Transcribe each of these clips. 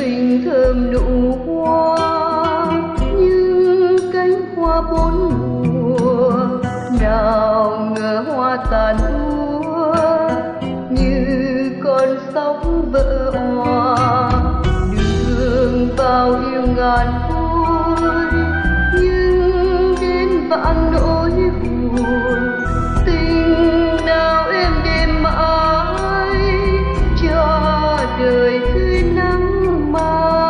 tình thơm nụ hoa như cánh hoa bốn mùa, nào ngờ hoa tàn úa như con sóng vỡ òa. Đường vào yêu ngàn vui nhưng đến vạn nỗi buồn, tình nào êm đêm mãi cho đời tươi nắng mai.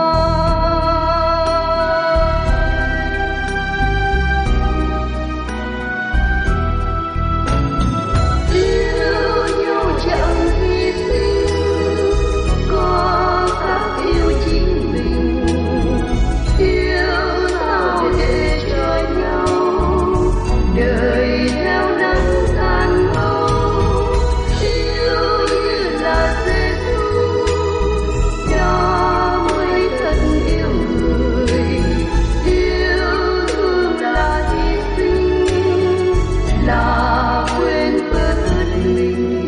Yêu nhau chẳng hy sinh, có khác yêu chính mình. Yêu sao để cho nhau đời theo nắng tàn màu. Yêu như là Giêsu, đó mới thật yêu người. Yêu thương là hy sinh, là quên bớt mình.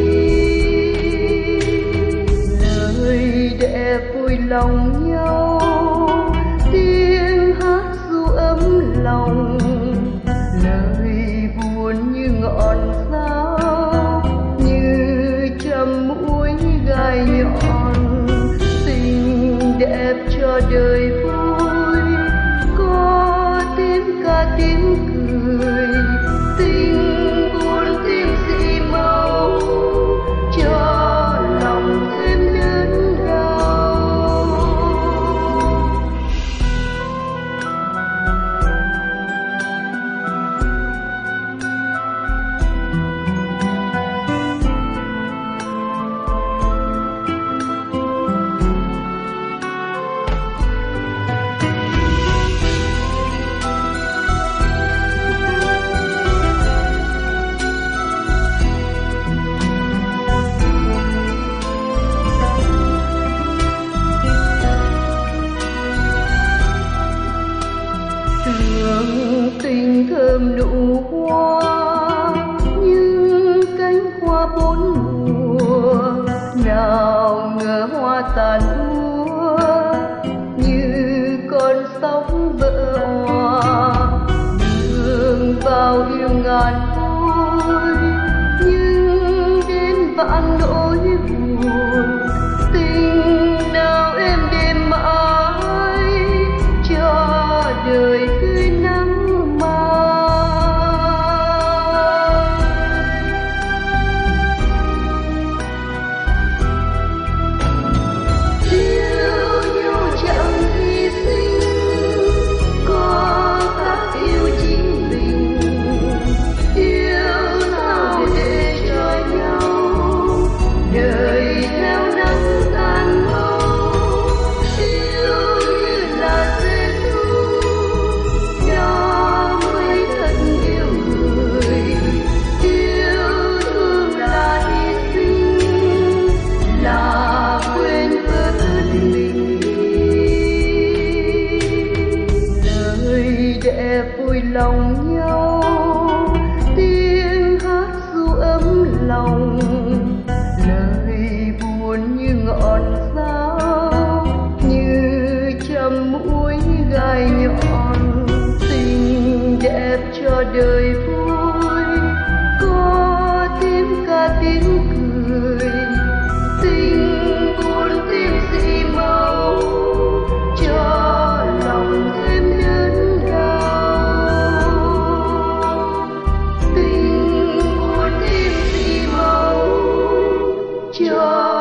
Lời đẹp vui lòng nhau, tiếng hát ru ấm lòng. Lời buồn như ngọn giáo, như trăm mũi gai nhọn. Tình đẹp cho đời vui, có tiếng ca tiếng cười. Tình buồn thêm dịu màu, cho lòng thêm đớn đau. Tưởng tình thơm nụ hoa như cánh hoa bốn mùa, nào ngờ hoa tàn úa như con sóng vỡ òa. Đường vào yêu ngàn vui nhưng đến vạn nỗi buồn, tình nào êm đêm mãi cho đời tươi nắng mai. Yêu nhau chẳng hy sinh, có khác yêu chính mình. Yêu sao để cho nhau đời theo nắng tàn màu. Yêu như là Giêsu, đó mới thật yêu người. Yêu thương là hy sinh, là quên bớt mình. Lời đẹp vui lòng nhau, tiếng hát ru ấm lòng. Lời buồn như ngọn giáo, như trăm mũi gai nhọn. Tình đẹp cho đời vui, có tiếng ca tiếng cười. Tình buồn thêm dịu màu, cho lòng thêm đớn đau. Tình buồn thêm dịu màu, cho